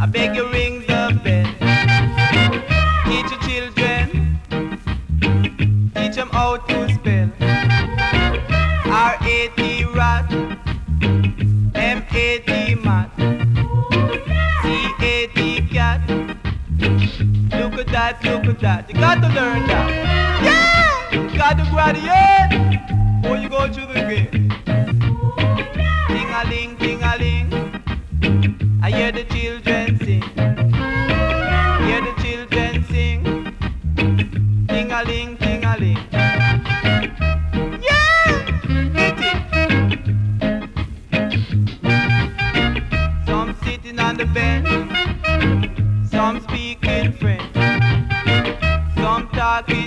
I beg you ring the bell. Teach your children, teach them how to spell. R-A-T rat, M-A-T mat, C-A-T cat. Look at that, look at that. You got to learn that. Yeah! You got to graduate before you go through the gate. Ting-a-ling, ting-a-ling. I hear the children sing. Hear the children sing. Ting-a-ling, ting-a-ling. Yeah! Get it. Some sitting on the bench. Some speaking French. Some talking